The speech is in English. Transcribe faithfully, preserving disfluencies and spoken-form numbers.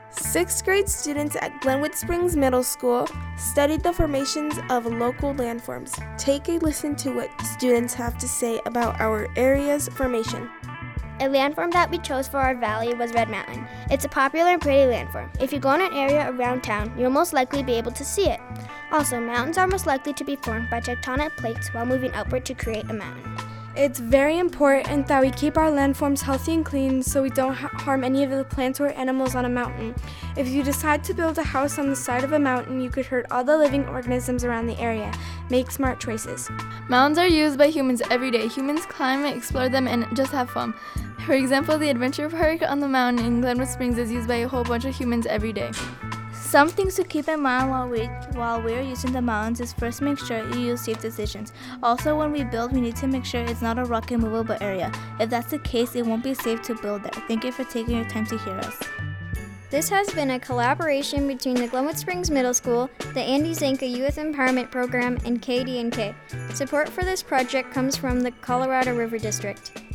Sixth grade students at Glenwood Springs Middle School studied the formations of local landforms. Take a listen to what students have to say about our area's formation. A landform that we chose for our valley was Red Mountain. It's a popular and pretty landform. If you go in an area around town, you'll most likely be able to see it. Also, mountains are most likely to be formed by tectonic plates while moving upward to create a mountain. It's very important that we keep our landforms healthy and clean so we don't ha- harm any of the plants or animals on a mountain. If you decide to build a house on the side of a mountain, you could hurt all the living organisms around the area. Make smart choices. Mountains are used by humans every day. Humans climb, explore them, and just have fun. For example, the adventure park on the mountain in Glenwood Springs is used by a whole bunch of humans every day. Some things to keep in mind while we while we're using the mountains is first make sure you use safe decisions. Also, when we build, we need to make sure it's not a rocky movable area. If that's the case, it won't be safe to build there. Thank you for taking your time to hear us. This has been a collaboration between the Glenwood Springs Middle School, the Andy Zanka Youth Empowerment Program, and K D and K. Support for this project comes from the Colorado River District.